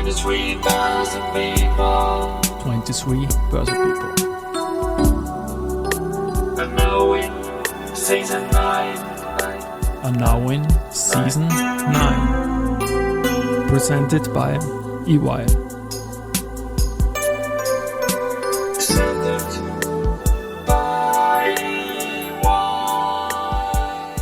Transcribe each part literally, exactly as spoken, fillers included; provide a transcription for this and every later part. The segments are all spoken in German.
twenty-three Börse People. twenty-three Börse People. And now in Season nine. And now in Season nine. Presented by E Y. Presented by E Y.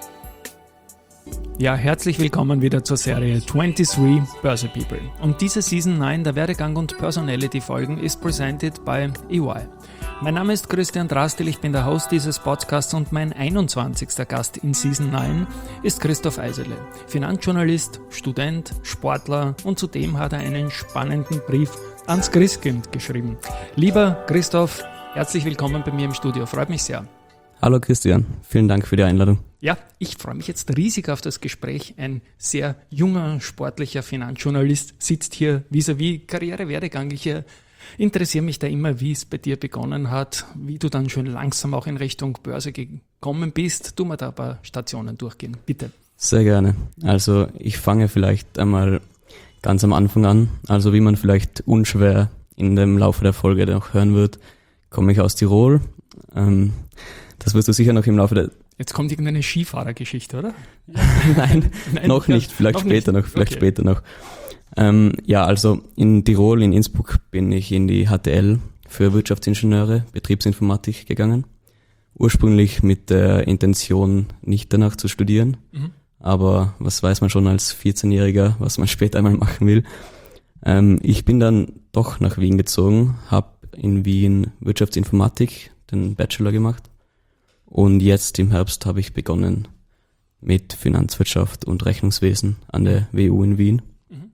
Ja, herzlich willkommen wieder zur Serie twenty-three Börse People. Und diese Season neun der Werdegang- und Personality-Folgen ist presented by E Y. Mein Name ist Christian Drastil, ich bin der Host dieses Podcasts und mein einundzwanzigster Gast in Season neun ist Christoph Eisele. Finanzjournalist, Student, Sportler und zudem hat er einen spannenden Brief ans Christkind geschrieben. Lieber Christoph, herzlich willkommen bei mir im Studio, freut mich sehr. Hallo Christian, vielen Dank für die Einladung. Ja, ich freue mich jetzt riesig auf das Gespräch. Ein sehr junger, sportlicher Finanzjournalist sitzt hier vis-à-vis Karrierewerdegang. Ich äh, interessiere mich da immer, wie es bei dir begonnen hat, wie du dann schon langsam auch in Richtung Börse gekommen bist. Tu mal da ein paar Stationen durchgehen, bitte. Sehr gerne. Also ich fange vielleicht einmal ganz am Anfang an. Also wie man vielleicht unschwer in dem Laufe der Folge noch hören wird, komme ich aus Tirol. Ähm, das wirst du sicher noch im Laufe der... Jetzt kommt irgendeine Skifahrergeschichte, oder? Nein, Nein, noch nicht, vielleicht noch später nicht. noch, vielleicht Okay. später noch. Ähm, ja, also in Tirol, in Innsbruck bin ich in die H T L für Wirtschaftsingenieure, Betriebsinformatik gegangen. Ursprünglich mit der Intention, nicht danach zu studieren. Mhm. Aber was weiß man schon als vierzehnjähriger, was man später einmal machen will. Ähm, ich bin dann doch nach Wien gezogen, habe in Wien Wirtschaftsinformatik, den Bachelor gemacht. Und jetzt im Herbst habe ich begonnen mit Finanzwirtschaft und Rechnungswesen an der W U in Wien. Mhm.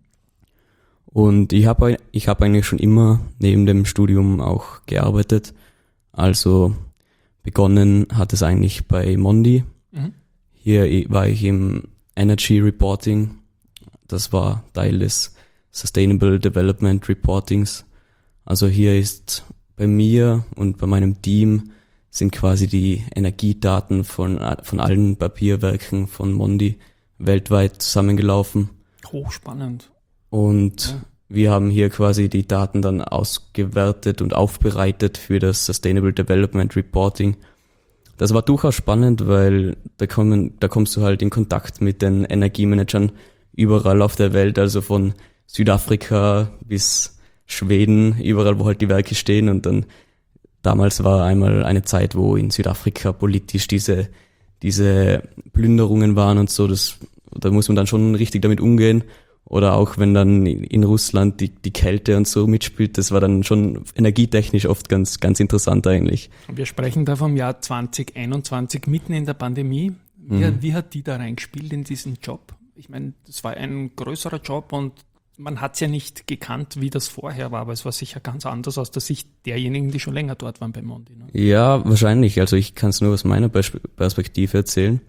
Und ich habe ich hab eigentlich schon immer neben dem Studium auch gearbeitet. Also begonnen hat es eigentlich bei Mondi. Mhm. Hier war ich im Energy Reporting. Das war Teil des Sustainable Development Reportings. Also hier ist bei mir und bei meinem Team sind quasi die Energiedaten von, von allen Papierwerken von Mondi weltweit zusammengelaufen. Hochspannend. Und Ja. wir haben hier quasi die Daten dann ausgewertet und aufbereitet für das Sustainable Development Reporting. Das war durchaus spannend, weil da kommen, da kommst du halt in Kontakt mit den Energiemanagern überall auf der Welt, also von Südafrika bis Schweden, überall wo halt die Werke stehen. Und dann damals war einmal eine Zeit, wo in Südafrika politisch diese diese Plünderungen waren und so. Das, da muss man dann schon richtig damit umgehen. Oder auch wenn dann in Russland die, die Kälte und so mitspielt, das war dann schon energietechnisch oft ganz, ganz interessant eigentlich. Wir sprechen da vom Jahr zwanzig einundzwanzig, mitten in der Pandemie. Wie, Mhm. wie hat die da reingespielt in diesen Job? Ich meine, das war ein größerer Job und man hat es ja nicht gekannt, wie das vorher war, aber es war sicher ganz anders aus der Sicht derjenigen, die schon länger dort waren bei Mondi. Ne? Ja, wahrscheinlich. Also ich kann es nur aus meiner Pers- Perspektive erzählen.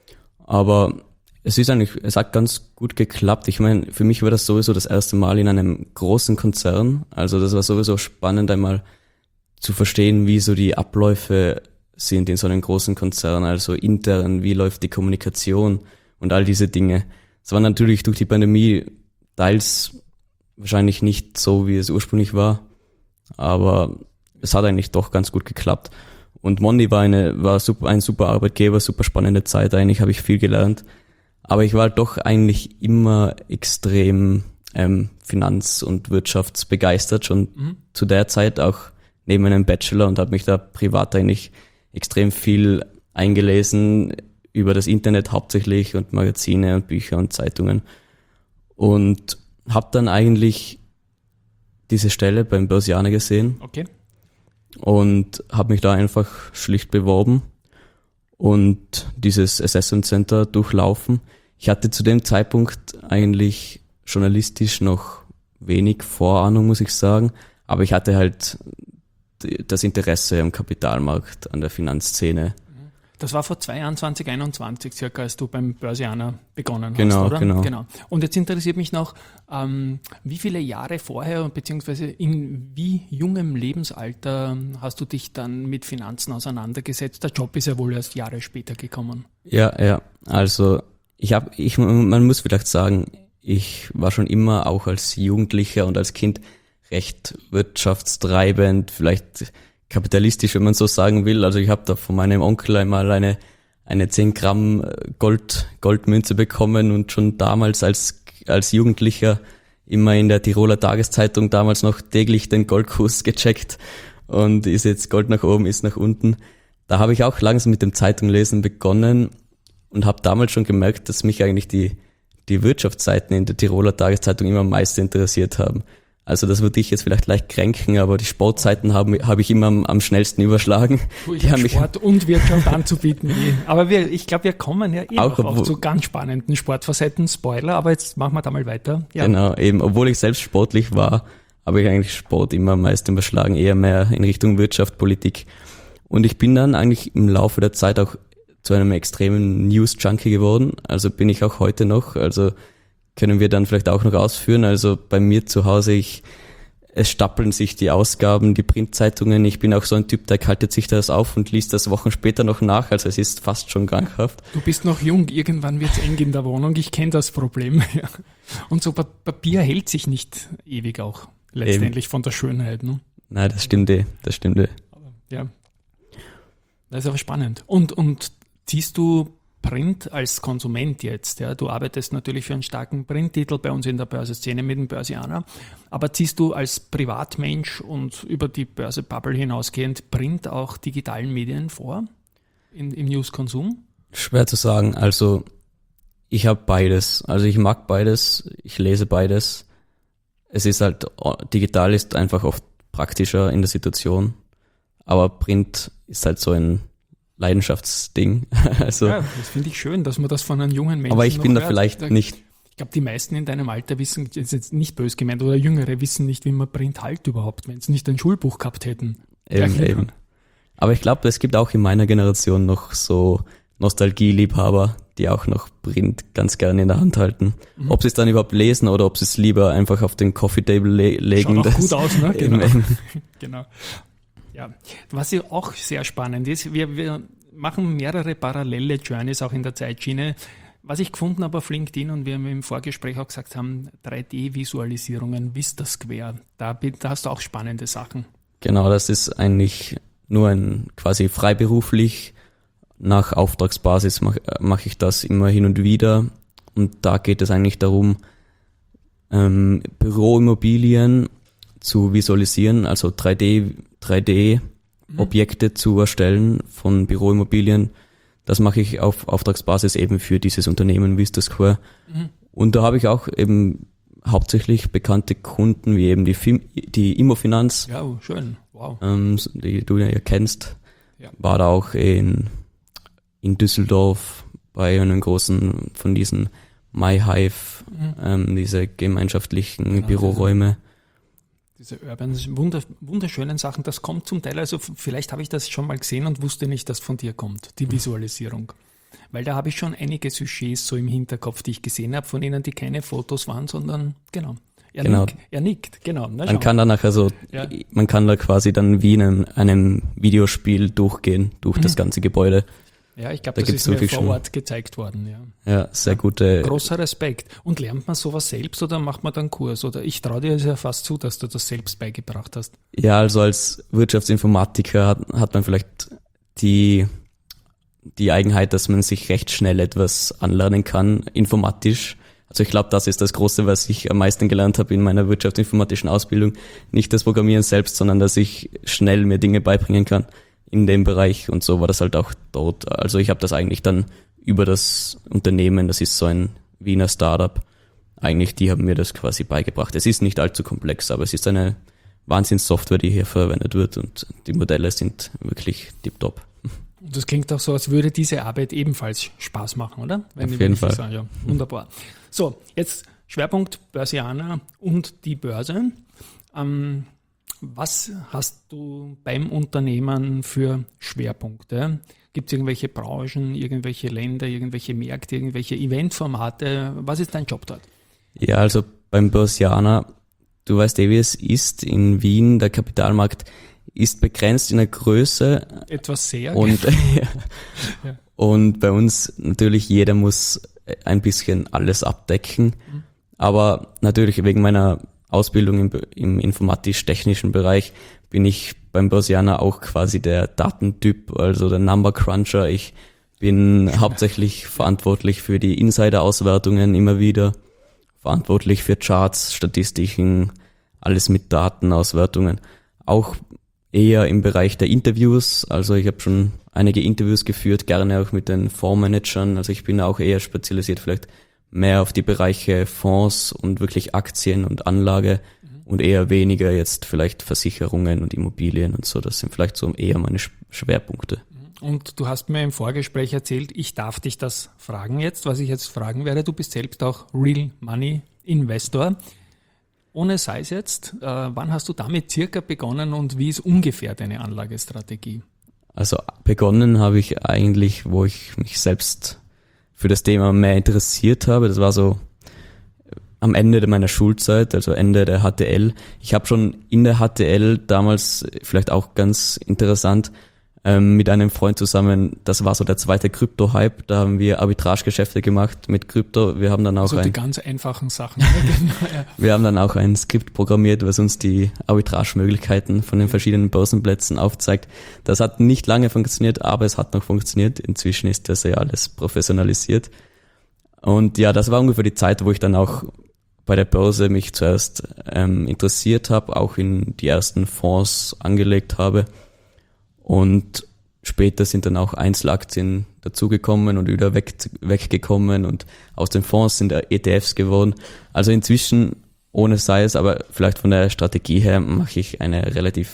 Aber es ist eigentlich, es hat ganz gut geklappt. Ich meine, für mich war das sowieso das erste Mal in einem großen Konzern. Also das war sowieso spannend, einmal zu verstehen, wie so die Abläufe sind in so einem großen Konzern. Also intern, wie läuft die Kommunikation und all diese Dinge. Es war natürlich durch die Pandemie teils wahrscheinlich nicht so, wie es ursprünglich war, aber es hat eigentlich doch ganz gut geklappt. Und Mondi war eine, war super, ein super Arbeitgeber, super spannende Zeit, eigentlich habe ich viel gelernt. Aber ich war halt doch eigentlich immer extrem ähm, finanz- und wirtschaftsbegeistert, schon Mhm. zu der Zeit auch neben einem Bachelor, und habe mich da privat eigentlich extrem viel eingelesen über das Internet hauptsächlich und Magazine und Bücher und Zeitungen. Und habe dann eigentlich diese Stelle beim Börsianer gesehen Okay. und habe mich da einfach schlicht beworben und dieses Assessment Center durchlaufen. Ich hatte zu dem Zeitpunkt eigentlich journalistisch noch wenig Vorahnung, muss ich sagen, aber ich hatte halt das Interesse am Kapitalmarkt, an der Finanzszene. Das war vor zwei Jahren, zwanzig einundzwanzig circa, als du beim Börsianer begonnen Genau, hast, oder? genau. genau. Und jetzt interessiert mich noch, ähm, wie viele Jahre vorher, beziehungsweise in wie jungem Lebensalter hast du dich dann mit Finanzen auseinandergesetzt? Der Job ist ja wohl erst Jahre später gekommen. Ja, ja, also ich habe, ich, man muss vielleicht sagen, ich war schon immer auch als Jugendlicher und als Kind recht wirtschaftstreibend, vielleicht kapitalistisch, wenn man so sagen will. Also ich habe da von meinem Onkel einmal eine eine zehn Gramm Gold Goldmünze bekommen und schon damals als als Jugendlicher immer in der Tiroler Tageszeitung damals noch täglich den Goldkurs gecheckt und ist jetzt Gold nach oben, ist nach unten. Da habe ich auch langsam mit dem Zeitunglesen begonnen und habe damals schon gemerkt, dass mich eigentlich die die Wirtschaftsseiten in der Tiroler Tageszeitung immer am meisten interessiert haben. Also das würde ich jetzt vielleicht leicht kränken, aber die Sportseiten haben habe ich immer am, am schnellsten überschlagen. Cool, die haben mich Sport und Wirtschaft anzubieten. Aber wir, ich glaube, wir kommen ja eh auch, noch auf zu ganz spannenden Sportfacetten. Spoiler, aber jetzt machen wir da mal weiter. Ja. Genau, eben, obwohl ich selbst sportlich war, habe ich eigentlich Sport immer am meisten überschlagen, eher mehr in Richtung Wirtschaft, Politik. Und ich bin dann eigentlich im Laufe der Zeit auch zu einem extremen News-Junkie geworden. Also bin ich auch heute noch, also können wir dann vielleicht auch noch ausführen. Also bei mir zu Hause, ich, es stapeln sich die Ausgaben, die Printzeitungen. Ich bin auch so ein Typ, der kaltet sich das auf und liest das Wochen später noch nach. Also es ist fast schon krankhaft. Du bist noch jung, irgendwann wird's eng in der Wohnung. Ich kenne das Problem. Und so Papier hält sich nicht ewig auch, letztendlich Eben. Von der Schönheit. Ne? Nein, das stimmt eh, das stimmt eh. Ja, das ist aber spannend. Und, und ziehst du Print als Konsument jetzt, ja, du arbeitest natürlich für einen starken Printtitel bei uns in der Börsenszene mit dem Börsianer, aber ziehst du als Privatmensch und über die Börse-Bubble hinausgehend Print auch digitalen Medien vor in, im News-Konsum? Schwer zu sagen, also ich habe beides, also ich mag beides, ich lese beides. Es ist halt, digital ist einfach oft praktischer in der Situation, aber Print ist halt so ein Leidenschaftsding. Also, ja, das finde ich schön, dass man das von einem jungen Menschen aber ich bin da hört. vielleicht da, nicht. Ich glaube, die meisten in deinem Alter wissen, das ist jetzt nicht böse gemeint, oder Jüngere wissen nicht, wie man Print halt überhaupt, wenn sie nicht ein Schulbuch gehabt hätten. Eben, ja, eben. Aber ich glaube, es gibt auch in meiner Generation noch so Nostalgieliebhaber, die auch noch Print ganz gerne in der Hand halten. Mhm. Ob sie es dann überhaupt lesen oder ob sie es lieber einfach auf den Coffee Table le- legen. Schaut auch gut aus, ne? Genau. Eben, eben. Genau. Ja. Was ja auch sehr spannend ist, wir, wir machen mehrere parallele Journeys auch in der Zeitschiene. Was ich gefunden habe auf LinkedIn und wir im Vorgespräch auch gesagt haben, drei D-Visualisierungen, Vista Square, da, da hast du auch spannende Sachen. Genau, das ist eigentlich nur ein quasi freiberuflich, nach Auftragsbasis mache mach ich das immer hin und wieder und da geht es eigentlich darum, ähm, Büroimmobilien zu visualisieren, also drei D, drei D Objekte zu erstellen von Büroimmobilien. Das mache ich auf Auftragsbasis eben für dieses Unternehmen Vista Square. Mhm. Und da habe ich auch eben hauptsächlich bekannte Kunden, wie eben die, Fim, die Immofinanz. Ja, schön. Wow. Ähm, die du ja kennst. Ja. War da auch in, in Düsseldorf bei einem großen von diesen MyHive, mhm. ähm, diese gemeinschaftlichen genau, Büroräume. Diese urban, wunder, wunderschönen Sachen, das kommt zum Teil, also vielleicht habe ich das schon mal gesehen und wusste nicht, dass von dir kommt, die Visualisierung. Weil da habe ich schon einige Sujets so im Hinterkopf, die ich gesehen habe, von denen, die keine Fotos waren, sondern, genau, er, genau. Nickt, er nickt, genau. Na, man kann da nachher so, ja. man kann da quasi dann wie in einem, einem Videospiel durchgehen, durch mhm. das ganze Gebäude. Ja, ich glaube, da das ist so mir vor Ort gezeigt worden. Ja, ja sehr gute. Großer Respekt. Und lernt man sowas selbst oder macht man dann einen Kurs? Oder ich traue dir ja fast zu, dass du das selbst beigebracht hast. Ja, also als Wirtschaftsinformatiker hat, hat man vielleicht die, die Eigenheit, dass man sich recht schnell etwas anlernen kann, informatisch. Also ich glaube, das ist das Große, was ich am meisten gelernt habe in meiner wirtschaftsinformatischen Ausbildung. Nicht das Programmieren selbst, sondern dass ich schnell mir Dinge beibringen kann in dem Bereich, und so war das halt auch dort. Also ich habe das eigentlich dann über das Unternehmen, das ist so ein Wiener Startup, eigentlich die haben mir das quasi beigebracht. Es ist nicht allzu komplex, aber es ist eine Wahnsinnssoftware, die hier verwendet wird und die Modelle sind wirklich tipptopp. Und das klingt auch so, als würde diese Arbeit ebenfalls Spaß machen, oder? Wenn Auf jeden Fall. Sagen, ja, wunderbar. So, jetzt Schwerpunkt Börsianer und die Börse. Ähm, Was hast du beim Unternehmen für Schwerpunkte? Gibt es irgendwelche Branchen, irgendwelche Länder, irgendwelche Märkte, irgendwelche Eventformate? Was ist dein Job dort? Ja, also beim Börsianer, du weißt eh, wie es ist in Wien, der Kapitalmarkt ist begrenzt in der Größe. Etwas sehr. Und, ja. Ja. Und bei uns natürlich jeder muss ein bisschen alles abdecken. Mhm. Aber natürlich wegen meiner Ausbildung im, im informatisch-technischen Bereich bin ich beim Börsianer auch quasi der Datentyp, also der Number Cruncher. Ich bin hauptsächlich verantwortlich für die Insider-Auswertungen immer wieder, verantwortlich für Charts, Statistiken, alles mit Datenauswertungen. Auch eher im Bereich der Interviews, also ich habe schon einige Interviews geführt, gerne auch mit den Fondsmanagern, also ich bin auch eher spezialisiert vielleicht mehr auf die Bereiche Fonds und wirklich Aktien und Anlage mhm. und eher weniger jetzt vielleicht Versicherungen und Immobilien und so, das sind vielleicht so eher meine Schwerpunkte. Und du hast mir im Vorgespräch erzählt, ich darf dich das fragen jetzt, was ich jetzt fragen werde. Du bist selbst auch Real Money Investor. Ohne sei es jetzt, äh, wann hast du damit circa begonnen und wie ist ungefähr deine Anlagestrategie? Also begonnen habe ich eigentlich, wo ich mich selbst für das Thema mehr interessiert habe. Das war so am Ende meiner Schulzeit, also Ende der H T L. Ich habe schon in der H T L damals, vielleicht auch ganz interessant, ähm, mit einem Freund zusammen, das war so der zweite Krypto-Hype, da haben wir Arbitragegeschäfte gemacht mit Krypto. Wir haben dann auch also ein, die ganz einfachen Sachen. Ja. Wir haben dann auch ein Skript programmiert, was uns die Arbitragemöglichkeiten von den verschiedenen Börsenplätzen aufzeigt. Das hat nicht lange funktioniert, aber es hat noch funktioniert. Inzwischen ist das ja alles professionalisiert. Und ja, das war ungefähr die Zeit, wo ich dann auch bei der Börse mich zuerst ähm, interessiert habe, auch in die ersten Fonds angelegt habe. Und später sind dann auch Einzelaktien dazugekommen und wieder weg, weggekommen und aus den Fonds sind E T Fs geworden. Also inzwischen, ohne sei es, aber vielleicht von der Strategie her mache ich eine relativ,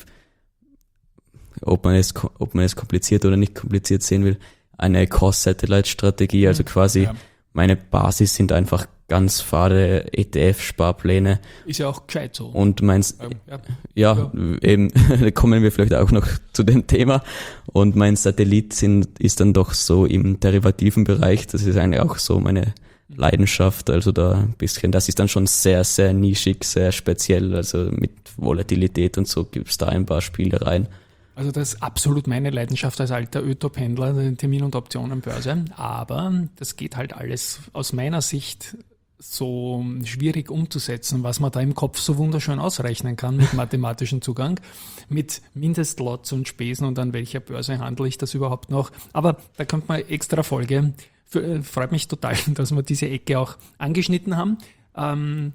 ob man es, ob man es kompliziert oder nicht kompliziert sehen will, eine Cross-Satellite-Strategie, also quasi ja. Meine Basis sind einfach ganz fade E T F-Sparpläne. Ist ja auch gescheit so. Und meinst, ähm, ja, ja, ja, eben, da kommen wir vielleicht auch noch zu dem Thema. Und mein Satellit sind, ist dann doch so im derivativen Bereich. Das ist eigentlich auch so meine Leidenschaft. Also da ein bisschen, das ist dann schon sehr, sehr nischig, sehr speziell. Also mit Volatilität und so gibt's da ein paar Spielereien. Also das ist absolut meine Leidenschaft als alter Ö-Top-Händler, Termin- und Optionenbörse. Aber das geht halt alles aus meiner Sicht so schwierig umzusetzen, was man da im Kopf so wunderschön ausrechnen kann mit mathematischem Zugang, mit Mindestlots und Spesen und an welcher Börse handle ich das überhaupt noch. Aber da kommt mal extra Folge. Für, freut mich total, dass wir diese Ecke auch angeschnitten haben. Ähm,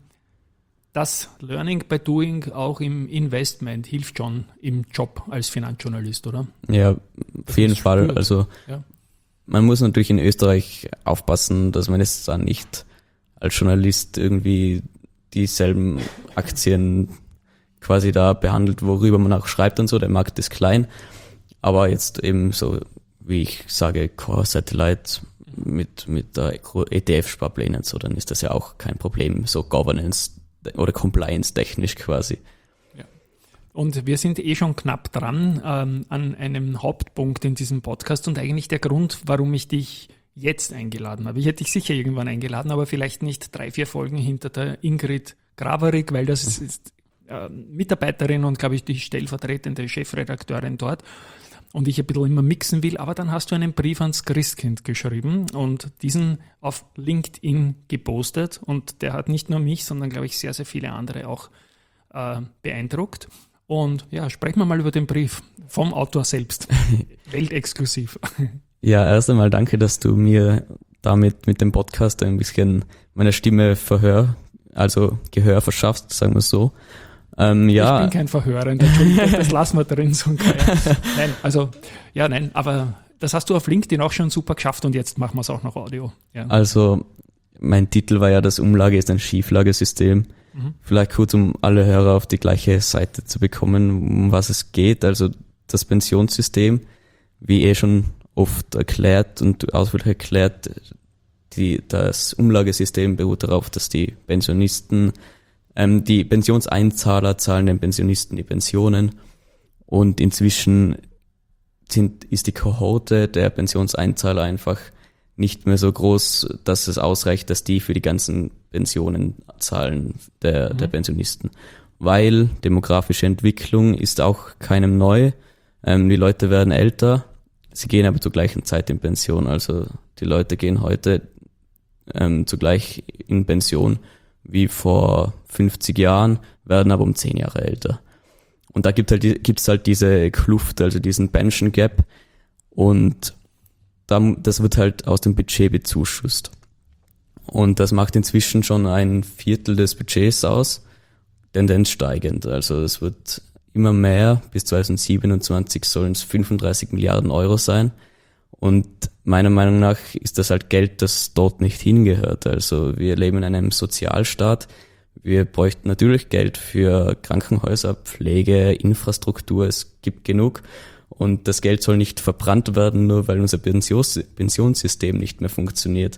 Das Learning by Doing auch im Investment hilft schon im Job als Finanzjournalist, oder? Ja, auf jeden Fall. Gut. Also ja. Man muss natürlich in Österreich aufpassen, dass man jetzt dann nicht als Journalist irgendwie dieselben Aktien quasi da behandelt, worüber man auch schreibt und so. Der Markt ist klein, aber jetzt eben so, wie ich sage, Core Satellite mit mit der E T F-Sparpläne und so, dann ist das ja auch kein Problem, so Governance oder Compliance-technisch quasi. Ja. Und wir sind eh schon knapp dran ähm, an einem Hauptpunkt in diesem Podcast und eigentlich der Grund, warum ich dich jetzt eingeladen habe. Ich hätte dich sicher irgendwann eingeladen, aber vielleicht nicht drei, vier Folgen hinter der Ingrid Graverig, weil das ist, ist äh, Mitarbeiterin und, glaube ich, die stellvertretende Chefredakteurin dort. Und ich ein bisschen immer mixen will, aber dann hast du einen Brief ans Christkind geschrieben und diesen auf LinkedIn gepostet und der hat nicht nur mich, sondern glaube ich sehr, sehr viele andere auch äh, beeindruckt. Und ja, sprechen wir mal über den Brief vom Autor selbst, weltexklusiv. Ja, erst einmal danke, dass du mir damit mit dem Podcast ein bisschen meiner Stimme Verhör, also Gehör verschaffst, sagen wir es so. Ähm, ja. Ich bin kein Verhörer, Entschuldigung, das lassen wir drin. So nein, also, ja, nein, aber das hast du auf LinkedIn auch schon super geschafft und jetzt machen wir es auch noch Audio. Ja. Also, mein Titel war ja, das Umlage ist ein Schieflagesystem. Mhm. Vielleicht kurz, um alle Hörer auf die gleiche Seite zu bekommen, um was es geht. Also, das Pensionssystem, wie eh schon oft erklärt und ausführlich erklärt, die, das Umlagesystem beruht darauf, dass die Pensionisten Ähm, die Pensionseinzahler zahlen den Pensionisten die Pensionen und inzwischen sind, ist die Kohorte der Pensionseinzahler einfach nicht mehr so groß, dass es ausreicht, dass die für die ganzen Pensionen zahlen der, mhm. der Pensionisten. Weil demografische Entwicklung ist auch keinem neu. Ähm, die Leute werden älter, sie gehen aber zur gleichen Zeit in Pension. Also die Leute gehen heute ähm, zugleich in Pension. wie vor fünfzig Jahren, werden aber um zehn Jahre älter. Und da gibt halt, gibt's halt diese Kluft, also diesen Pension Gap. Und dann, das wird halt aus dem Budget bezuschusst. Und das macht inzwischen schon ein Viertel des Budgets aus, Tendenz steigend. Also es wird immer mehr, bis zwanzig siebenundzwanzig sollen es fünfunddreißig Milliarden Euro sein. Und meiner Meinung nach ist das halt Geld, das dort nicht hingehört. Also wir leben in einem Sozialstaat. Wir bräuchten natürlich Geld für Krankenhäuser, Pflege, Infrastruktur. Es gibt genug. Und das Geld soll nicht verbrannt werden, nur weil unser Pensions- Pensionssystem nicht mehr funktioniert.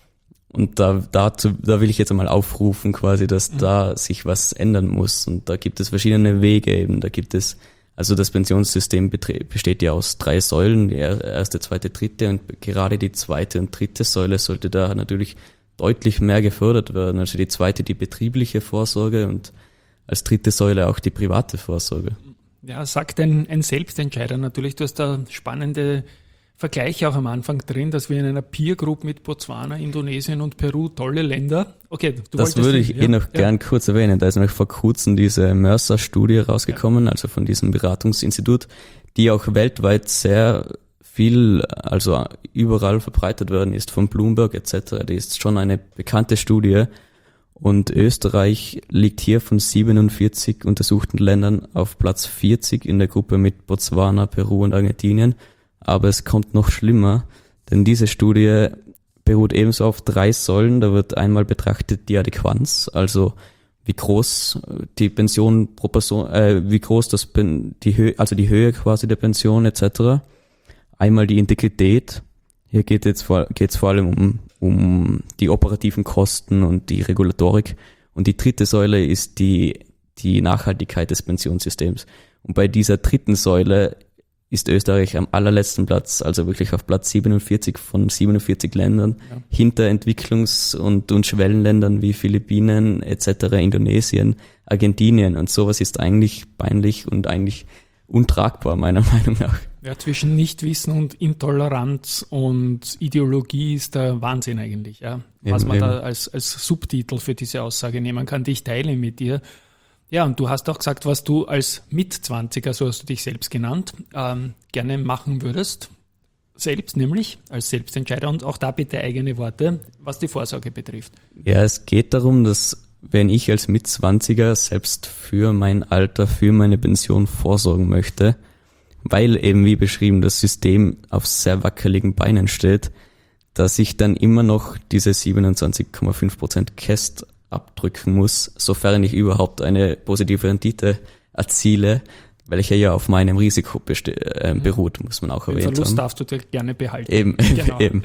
Und da, dazu, da will ich jetzt einmal aufrufen, quasi, dass mhm. da sich was ändern muss. Und da gibt es verschiedene Wege eben. Da gibt es, also das Pensionssystem betre- besteht ja aus drei Säulen, die erste, zweite, dritte. Und gerade die zweite und dritte Säule sollte da natürlich deutlich mehr gefördert werden. Also die zweite, die betriebliche Vorsorge und als dritte Säule auch die private Vorsorge. Ja, sagt ein, ein Selbstentscheider natürlich. Du hast da spannende Vergleiche auch am Anfang drin, dass wir in einer Peer Group mit Botswana, Indonesien und Peru, tolle Länder. Okay, du Das würde ich ja, eh noch ja. gern kurz erwähnen. Da ist nämlich vor kurzem diese Mercer-Studie rausgekommen, ja. also von diesem Beratungsinstitut, die auch weltweit sehr viel, also überall verbreitet worden ist, von Bloomberg et cetera. Die ist schon eine bekannte Studie. Und Österreich liegt hier von siebenundvierzig untersuchten Ländern auf Platz vierzig in der Gruppe mit Botswana, Peru und Argentinien. Aber es kommt noch schlimmer, denn diese Studie beruht ebenso auf drei Säulen. Da wird einmal betrachtet die Adäquanz, also wie groß die Pension pro Person, äh, wie groß das die Höhe, also die Höhe quasi der Pension et cetera. Einmal die Integrität. Hier geht jetzt vor, geht's vor allem um um die operativen Kosten und die Regulatorik. Und die dritte Säule ist die die Nachhaltigkeit des Pensionssystems. Und bei dieser dritten Säule ist Österreich am allerletzten Platz, also wirklich auf Platz siebenundvierzig von siebenundvierzig Ländern, ja. hinter Entwicklungs- und, und Schwellenländern wie Philippinen et cetera, Indonesien, Argentinien. Und sowas ist eigentlich peinlich und eigentlich untragbar, meiner Meinung nach. Ja, zwischen Nichtwissen und Intoleranz und Ideologie ist der Wahnsinn eigentlich, ja. Was eben, man eben. da als, als Subtitel für diese Aussage nehmen kann, die ich teile mit dir. Ja, und du hast auch gesagt, was du als Mitzwanziger, so hast du dich selbst genannt, ähm, gerne machen würdest. Selbst nämlich, als Selbstentscheider, und auch da bitte eigene Worte, was die Vorsorge betrifft. Ja, es geht darum, dass wenn ich als Mitzwanziger selbst für mein Alter, für meine Pension vorsorgen möchte, weil eben wie beschrieben das System auf sehr wackeligen Beinen steht, dass ich dann immer noch diese siebenundzwanzig Komma fünf Prozent Käst abdrücken muss, sofern ich überhaupt eine positive Rendite erziele, welche ja auf meinem Risiko beste- äh, beruht, muss man auch erwähnen. Den Verlust haben. darfst du dir gerne behalten. Eben, genau. eben.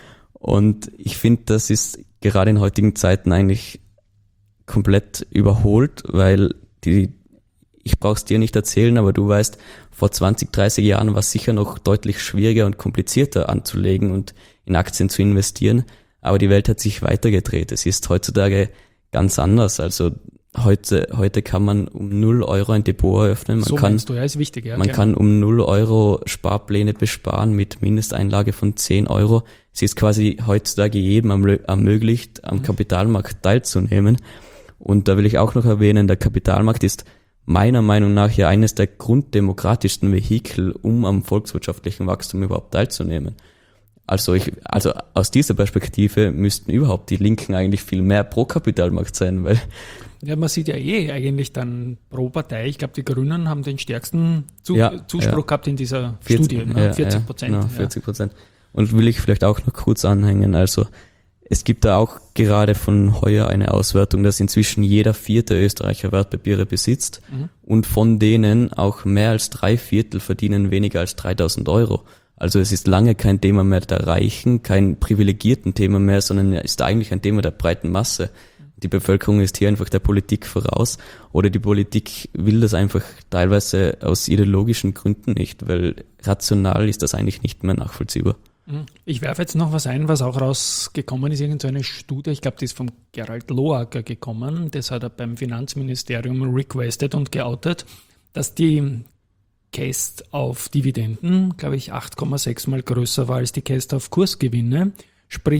Und ich finde, das ist gerade in heutigen Zeiten eigentlich komplett überholt, weil die, ich brauch's dir nicht erzählen, aber du weißt, vor zwanzig, dreißig Jahren war es sicher noch deutlich schwieriger und komplizierter anzulegen und in Aktien zu investieren, aber die Welt hat sich weitergedreht. Es ist heutzutage ganz anders, also heute, heute kann man um null Euro ein Depot eröffnen. Man so kann, meinst du, ja, ist wichtig, ja. Man gerne. kann um null Euro Sparpläne besparen mit Mindesteinlage von zehn Euro. Es ist quasi heutzutage jedem ermöglicht, am mhm. Kapitalmarkt teilzunehmen. Und da will ich auch noch erwähnen, der Kapitalmarkt ist meiner Meinung nach ja eines der grunddemokratischsten Vehikel, um am volkswirtschaftlichen Wachstum überhaupt teilzunehmen. Also ich, also aus dieser Perspektive müssten überhaupt die Linken eigentlich viel mehr pro Kapitalmarkt sein, weil ja, man sieht ja eh eigentlich dann pro Partei. Ich glaube, die Grünen haben den stärksten Zu- ja, Zuspruch ja. gehabt in dieser vierzig, Studie, ne? ja, vierzig Prozent. Ja, genau, vierzig Prozent. Und will ich vielleicht auch noch kurz anhängen, also es gibt da auch gerade von heuer eine Auswertung, dass inzwischen jeder vierte Österreicher Wertpapiere besitzt mhm. und von denen auch mehr als drei Viertel verdienen weniger als dreitausend Euro. Also es ist lange kein Thema mehr der Reichen, kein privilegierten Thema mehr, sondern es ist eigentlich ein Thema der breiten Masse. Die Bevölkerung ist hier einfach der Politik voraus oder die Politik will das einfach teilweise aus ideologischen Gründen nicht, weil rational ist das eigentlich nicht mehr nachvollziehbar. Ich werfe jetzt noch was ein, was auch rausgekommen ist, irgendeine Studie, ich glaube, die ist vom Gerald Loacker gekommen, das hat er beim Finanzministerium requested und geoutet, dass die Käst auf Dividenden, glaube ich, acht Komma sechs mal größer war als die Käst auf Kursgewinne, sprich,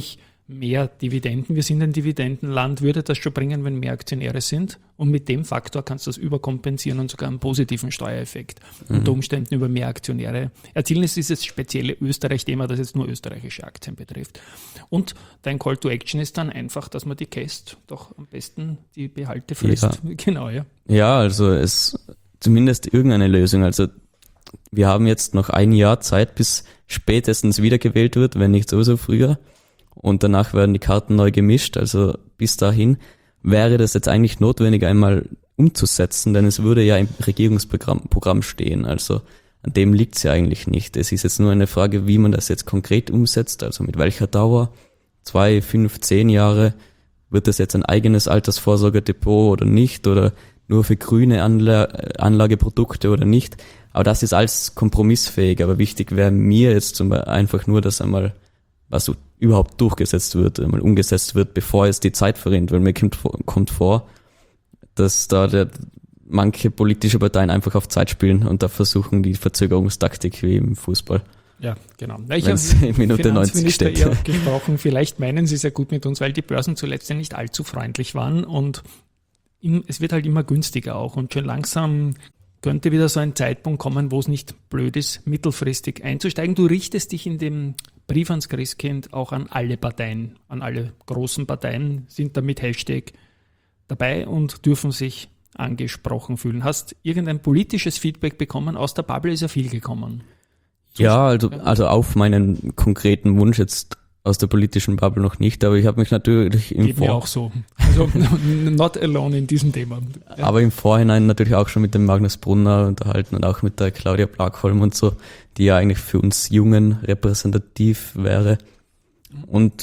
mehr Dividenden. Wir sind ein Dividendenland, würde das schon bringen, wenn mehr Aktionäre sind. Und mit dem Faktor kannst du das überkompensieren und sogar einen positiven Steuereffekt mhm. unter Umständen über mehr Aktionäre erzielen. Es ist das spezielle Österreich-Thema, das jetzt nur österreichische Aktien betrifft. Und dein Call to Action ist dann einfach, dass man die Käst doch am besten die Behalte frisst. Ja. Genau, ja. Ja, also es zumindest irgendeine Lösung. Also wir haben jetzt noch ein Jahr Zeit, bis spätestens wiedergewählt wird, wenn nicht sowieso früher. Und danach werden die Karten neu gemischt. Also bis dahin wäre das jetzt eigentlich notwendig, einmal umzusetzen, denn es würde ja im Regierungsprogramm Programm stehen. Also an dem liegt es ja eigentlich nicht. Es ist jetzt nur eine Frage, wie man das jetzt konkret umsetzt, also mit welcher Dauer. Zwei, fünf, zehn Jahre. Wird das jetzt ein eigenes Altersvorsorgedepot oder nicht? Oder nur für grüne Anla- Anlageprodukte oder nicht? Aber das ist alles kompromissfähig. Aber wichtig wäre mir jetzt zum Beispiel einfach nur, dass einmal was so überhaupt durchgesetzt wird, einmal umgesetzt wird, bevor es die Zeit verrinnt. Weil mir kommt, kommt vor, dass da der, manche politische Parteien einfach auf Zeit spielen und da versuchen die Verzögerungstaktik wie im Fußball. Ja, genau. Ich Wenn's habe in Minute neunzig steht. eher gesprochen, vielleicht meinen sie es ja gut mit uns, weil die Börsen zuletzt ja nicht allzu freundlich waren und in, es wird halt immer günstiger auch und schon langsam könnte wieder so ein Zeitpunkt kommen, wo es nicht blöd ist, mittelfristig einzusteigen. Du richtest dich in dem Brief ans Christkind auch an alle Parteien, an alle großen Parteien, sind da mit Hashtag dabei und dürfen sich angesprochen fühlen. Hast irgendein politisches Feedback bekommen? Aus der Bubble ist ja viel gekommen. Ja, also, also auf meinen konkreten Wunsch jetzt aus der politischen Bubble noch nicht, aber ich habe mich natürlich im Geht mir auch so. Also not alone in diesem Thema. Ja. Aber im Vorhinein natürlich auch schon mit dem Magnus Brunner unterhalten und auch mit der Claudia Plagholm und so, die ja eigentlich für uns Jungen repräsentativ wäre. Und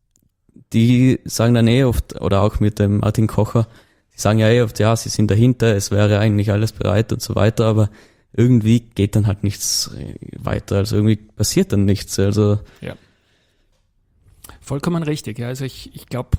die sagen dann eh oft, oder auch mit dem Martin Kocher, die sagen ja eh oft, ja, sie sind dahinter, es wäre eigentlich alles bereit und so weiter, aber irgendwie geht dann halt nichts weiter, also irgendwie passiert dann nichts, also. Ja. Vollkommen richtig, ja, also ich, ich glaube,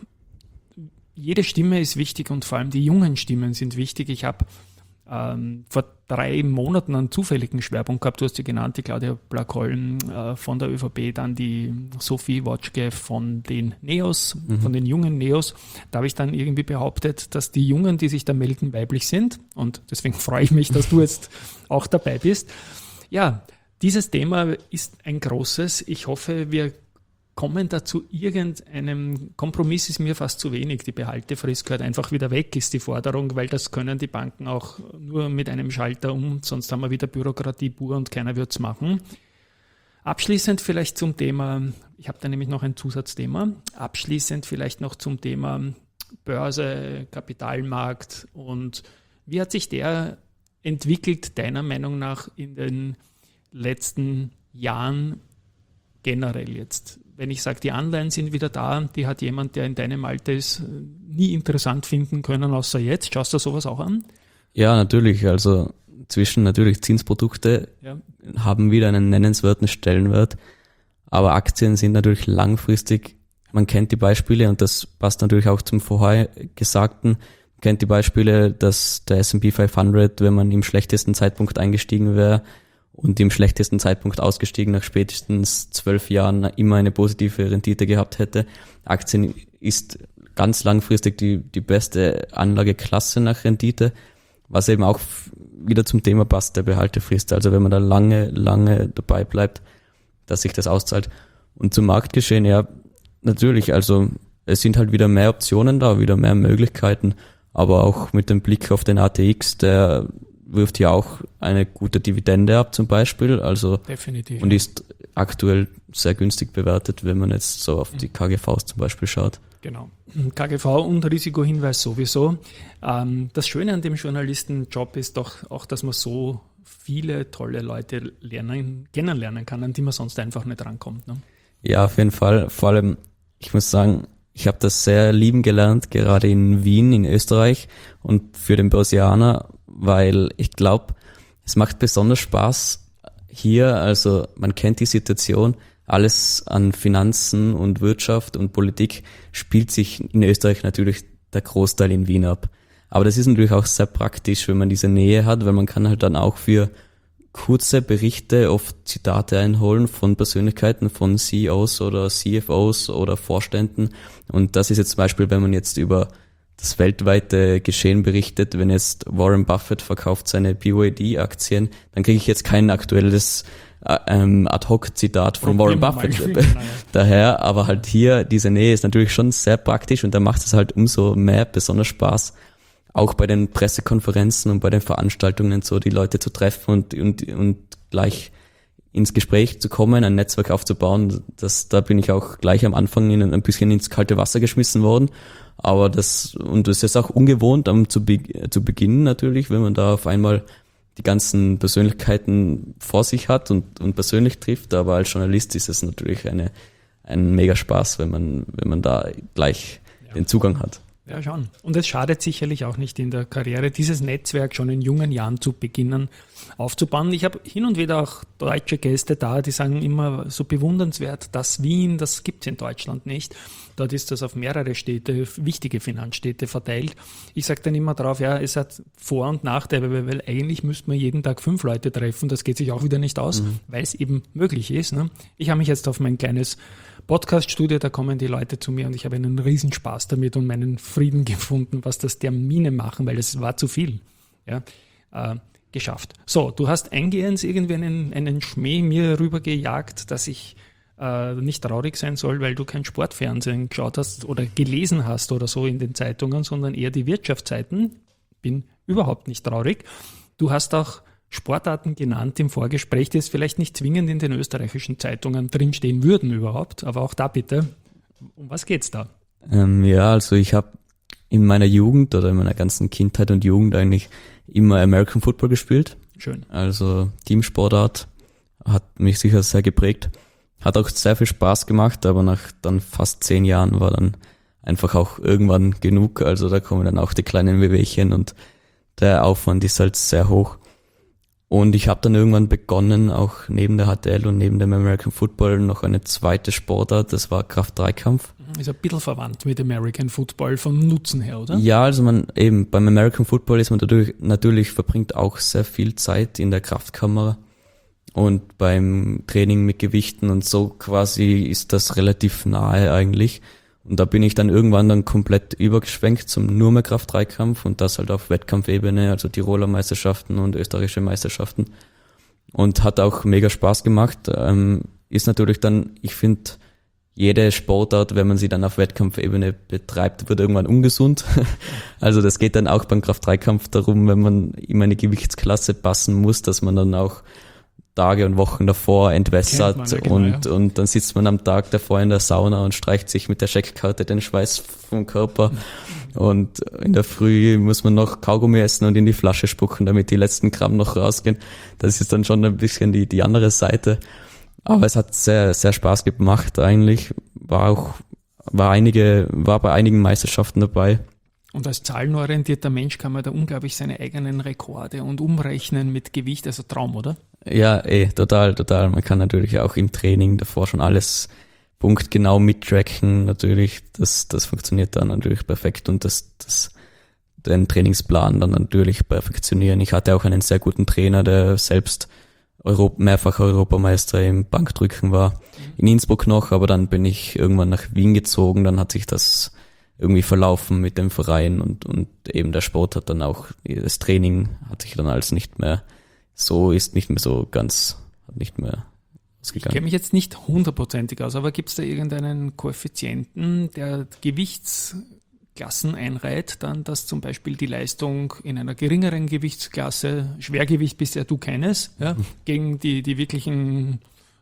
jede Stimme ist wichtig und vor allem die jungen Stimmen sind wichtig. Ich habe ähm, vor drei Monaten einen zufälligen Schwerpunkt gehabt, du hast sie genannt, die Claudia Plagholm äh, von der ÖVP, dann die Sophie Wotschke von den Neos, mhm. von den jungen Neos. Da habe ich dann irgendwie behauptet, dass die Jungen, die sich da melden, weiblich sind und deswegen freue ich mich, dass du jetzt auch dabei bist. Ja, dieses Thema ist ein großes. Ich hoffe, wir kommen da zu irgendeinem Kompromiss, ist mir fast zu wenig. Die Behaltefrist gehört einfach wieder weg, ist die Forderung, weil das können die Banken auch nur mit einem Schalter um, sonst haben wir wieder Bürokratie pur und keiner wird es machen. Abschließend vielleicht zum Thema, ich habe da nämlich noch ein Zusatzthema, abschließend vielleicht noch zum Thema Börse, Kapitalmarkt und wie hat sich der entwickelt, deiner Meinung nach, in den letzten Jahren generell jetzt? Wenn ich sage, die Anleihen sind wieder da, die hat jemand, der in deinem Alter ist, nie interessant finden können, außer jetzt. Schaust du sowas auch an? Ja, natürlich. Also zwischen natürlich Zinsprodukte ja. haben wieder einen nennenswerten Stellenwert, aber Aktien sind natürlich langfristig, man kennt die Beispiele und das passt natürlich auch zum vorher Gesagten, man kennt die Beispiele, dass der S and P fünfhundert, wenn man im schlechtesten Zeitpunkt eingestiegen wäre, und im schlechtesten Zeitpunkt ausgestiegen, nach spätestens zwölf Jahren immer eine positive Rendite gehabt hätte. Aktien ist ganz langfristig die, die beste Anlageklasse nach Rendite, was eben auch wieder zum Thema passt, der Behaltefrist. Also wenn man da lange, lange dabei bleibt, dass sich das auszahlt. Und zum Marktgeschehen, ja, natürlich, also es sind halt wieder mehr Optionen da, wieder mehr Möglichkeiten, aber auch mit dem Blick auf den A T X, der wirft ja auch eine gute Dividende ab zum Beispiel, also definitiv. Und ist aktuell sehr günstig bewertet, wenn man jetzt so auf die K G Vs zum Beispiel schaut. Genau, K G V und Risikohinweis sowieso. Das Schöne an dem Journalistenjob ist doch auch, dass man so viele tolle Leute lernen, kennenlernen kann, an die man sonst einfach nicht rankommt. Ne? Ja, auf jeden Fall. Vor allem, ich muss sagen, ich habe das sehr lieben gelernt, gerade in Wien, in Österreich und für den Börsianer, weil ich glaube, es macht besonders Spaß hier, also man kennt die Situation, alles an Finanzen und Wirtschaft und Politik spielt sich in Österreich natürlich der Großteil in Wien ab. Aber das ist natürlich auch sehr praktisch, wenn man diese Nähe hat, weil man kann halt dann auch für kurze Berichte, oft Zitate einholen von Persönlichkeiten, von C E Os oder C F Os oder Vorständen. Und das ist jetzt zum Beispiel, wenn man jetzt über das weltweite Geschehen berichtet, wenn jetzt Warren Buffett verkauft seine B Y D-Aktien, dann kriege ich jetzt kein aktuelles äh, ähm, Ad-Hoc-Zitat von Warren Buffett daher. Aber halt hier, diese Nähe ist natürlich schon sehr praktisch und da macht es halt umso mehr besonders Spaß, auch bei den Pressekonferenzen und bei den Veranstaltungen so die Leute zu treffen und, und, und gleich ins Gespräch zu kommen, ein Netzwerk aufzubauen. Das, da bin ich auch gleich am Anfang in, ein bisschen ins kalte Wasser geschmissen worden. Aber das, und das ist auch ungewohnt um, zu, be, zu beginnen natürlich, wenn man da auf einmal die ganzen Persönlichkeiten vor sich hat und, und persönlich trifft. Aber als Journalist ist es natürlich eine, ein mega Spaß, wenn man, wenn man da gleich ja. den Zugang hat. Ja, schon. Und es schadet sicherlich auch nicht in der Karriere, dieses Netzwerk schon in jungen Jahren zu beginnen aufzubauen. Ich habe hin und wieder auch deutsche Gäste da, die sagen immer so bewundernswert, das Wien, das gibt es in Deutschland nicht. Dort ist das auf mehrere Städte, wichtige Finanzstädte verteilt. Ich sage dann immer drauf, ja, es hat Vor- und Nachteile, weil eigentlich müsste man jeden Tag fünf Leute treffen. Das geht sich auch wieder nicht aus, mhm. weil es eben möglich ist. Ne? Ich habe mich jetzt auf mein kleines Podcast-Studio, da kommen die Leute zu mir und ich habe einen Riesenspaß damit und meinen Frieden gefunden, was das Termine machen, weil es war zu viel. Ja, äh, geschafft. So, du hast eingehend irgendwie einen, einen Schmäh mir rübergejagt, dass ich äh, nicht traurig sein soll, weil du kein Sportfernsehen geschaut hast oder gelesen hast oder so in den Zeitungen, sondern eher die Wirtschaftszeiten. Bin überhaupt nicht traurig. Du hast auch Sportarten genannt im Vorgespräch, die es vielleicht nicht zwingend in den österreichischen Zeitungen drinstehen würden überhaupt, aber auch da bitte, um was geht's da? Ähm, ja, also ich habe in meiner Jugend oder in meiner ganzen Kindheit und Jugend eigentlich immer American Football gespielt. Schön. Also Teamsportart hat mich sicher sehr geprägt. Hat auch sehr viel Spaß gemacht, aber nach dann fast zehn Jahren war dann einfach auch irgendwann genug. Also da kommen dann auch die kleinen Wehwehchen und der Aufwand ist halt sehr hoch. Und ich habe dann irgendwann begonnen, auch neben der H T L und neben dem American Football noch eine zweite Sportart, das war Kraft-Dreikampf. Ist ein bisschen verwandt mit American Football vom Nutzen her, oder? Ja, also man eben beim American Football ist man natürlich, natürlich verbringt auch sehr viel Zeit in der Kraftkammer und beim Training mit Gewichten und so quasi ist das relativ nahe eigentlich. Und da bin ich dann irgendwann dann komplett übergeschwenkt zum nur mehr Kraft-Dreikampf und das halt auf Wettkampfebene, also Tiroler Meisterschaften und österreichische Meisterschaften. Und hat auch mega Spaß gemacht. Ähm, ist natürlich dann, ich finde, jede Sportart, wenn man sie dann auf Wettkampfebene betreibt, wird irgendwann ungesund. Also das geht dann auch beim Kraft-Dreikampf darum, wenn man immer eine Gewichtsklasse passen muss, dass man dann auch Tage und Wochen davor entwässert man, ja, genau, und, ja. und dann sitzt man am Tag davor in der Sauna und streicht sich mit der Scheckkarte den Schweiß vom Körper und in der Früh muss man noch Kaugummi essen und in die Flasche spucken, damit die letzten Gramm noch rausgehen. Das ist dann schon ein bisschen die, die andere Seite. Aber es hat sehr, sehr Spaß gemacht eigentlich. War auch, war einige, war bei einigen Meisterschaften dabei. Und als zahlenorientierter Mensch kann man da unglaublich seine eigenen Rekorde und umrechnen mit Gewicht, also Traum, oder? Ja, eh, total, total. Man kann natürlich auch im Training davor schon alles punktgenau mittracken, natürlich. Das, das funktioniert dann natürlich perfekt und das, das, den Trainingsplan dann natürlich perfektionieren. Ich hatte auch einen sehr guten Trainer, der selbst Europ- mehrfacher Europameister im Bankdrücken war. In Innsbruck noch, aber dann bin ich irgendwann nach Wien gezogen, dann hat sich das irgendwie verlaufen mit dem Verein und, und eben der Sport hat dann auch, das Training hat sich dann alles nicht mehr, so ist nicht mehr so ganz, nicht mehr ausgegangen. Ich kenne mich jetzt nicht hundertprozentig aus, aber gibt es da irgendeinen Koeffizienten, der Gewichtsklassen einreiht, dann, dass zum Beispiel die Leistung in einer geringeren Gewichtsklasse, Schwergewicht bisher du keines, ja, gegen die, die wirklichen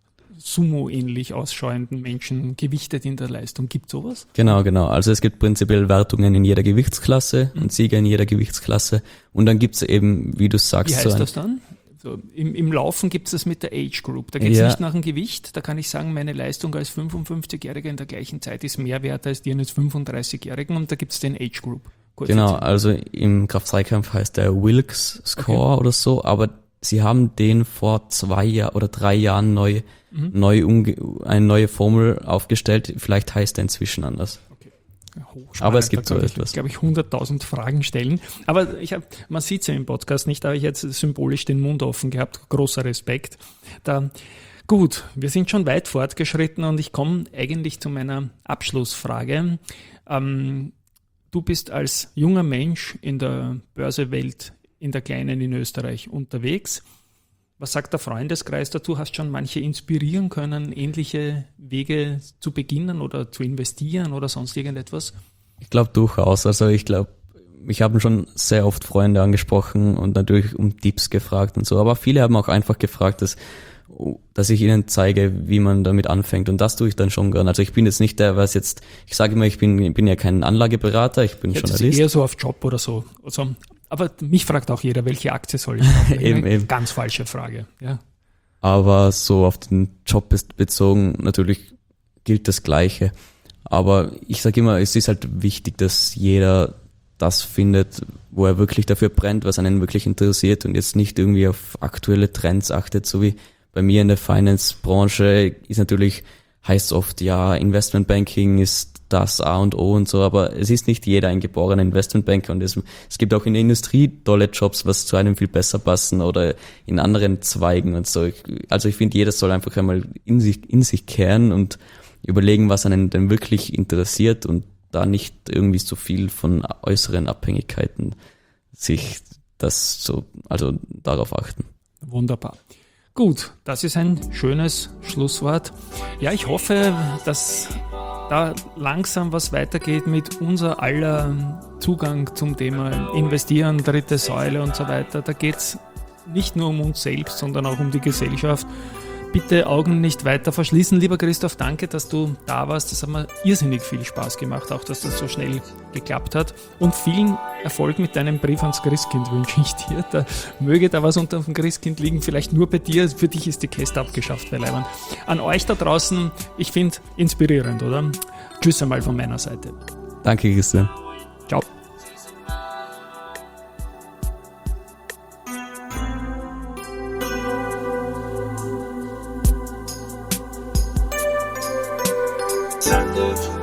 Sumo-ähnlich ausschauenden Menschen gewichtet in der Leistung. Gibt sowas? Genau, genau. Also es gibt prinzipiell Wertungen in jeder Gewichtsklasse Mhm. und Sieger in jeder Gewichtsklasse. Und dann gibt's eben, wie du sagst, Wie heißt so ein, das dann? So, im, Im Laufen gibt es das mit der Age Group. Da geht es Ja. nicht nach dem Gewicht. Da kann ich sagen, meine Leistung als fünfundfünfzigjähriger in der gleichen Zeit ist mehr wert als die eines fünfunddreißigjährigen und da gibt es den Age Group. Genau, also im Kraft-Dreikampf heißt der Wilks Score Okay. oder so, aber sie haben den vor zwei Jahr oder drei Jahren neu, Mhm. neu umge- eine neue Formel aufgestellt. Vielleicht heißt er inzwischen anders. Okay. hochspannend. Aber es gibt da so ich, etwas. glaube ich, hunderttausend Fragen stellen. Aber ich hab, man sieht es ja im Podcast nicht, da habe ich jetzt symbolisch den Mund offen gehabt. Großer Respekt. Da, gut, wir sind schon weit fortgeschritten und ich komme eigentlich zu meiner Abschlussfrage. Ähm, du bist als junger Mensch in der Börsewelt, in der Kleinen in Österreich unterwegs. Was sagt der Freundeskreis dazu? Hast schon manche inspirieren können, ähnliche Wege zu beginnen oder zu investieren oder sonst irgendetwas? Ich glaube durchaus. Also ich glaube, mich haben schon sehr oft Freunde angesprochen und natürlich um Tipps gefragt und so. Aber viele haben auch einfach gefragt, dass, dass ich ihnen zeige, wie man damit anfängt. Und das tue ich dann schon gern. Also ich bin jetzt nicht der, was jetzt, ich sage immer, ich bin, ich bin ja kein Anlageberater, ich bin Jetzt Journalist. eher so auf Job oder so. Also, aber mich fragt auch jeder, welche Aktie soll ich kaufen? eben, eben. Ganz falsche Frage. Ja. Aber so auf den Job ist bezogen, natürlich gilt das Gleiche. Aber ich sage immer, es ist halt wichtig, dass jeder das findet, wo er wirklich dafür brennt, was einen wirklich interessiert und jetzt nicht irgendwie auf aktuelle Trends achtet, so wie bei mir in der Finance-Branche ist natürlich, heißt oft, ja, Investmentbanking ist das A und O und so, aber es ist nicht jeder ein geborener Investmentbanker und es, es gibt auch in der Industrie tolle Jobs, was zu einem viel besser passen oder in anderen Zweigen und so. Also ich finde, jeder soll einfach einmal in sich, in sich kehren und überlegen, was einen denn wirklich interessiert und da nicht irgendwie so viel von äußeren Abhängigkeiten sich das so, also darauf achten. Wunderbar. Gut, das ist ein schönes Schlusswort. Ja, ich hoffe, dass da langsam was weitergeht mit unser aller Zugang zum Thema Investieren, dritte Säule und so weiter. Da geht es nicht nur um uns selbst, sondern auch um die Gesellschaft. Bitte Augen nicht weiter verschließen. Lieber Christoph, danke, dass du da warst. Das hat mir irrsinnig viel Spaß gemacht, auch dass das so schnell geklappt hat. Und vielen Erfolg mit deinem Brief ans Christkind wünsche ich dir. Da möge da was unter dem Christkind liegen, vielleicht nur bei dir. Für dich ist die Käste abgeschafft, weil Leiband. An euch da draußen, ich finde, inspirierend, oder? Tschüss einmal von meiner Seite. Danke, Christian. Ciao. Send it.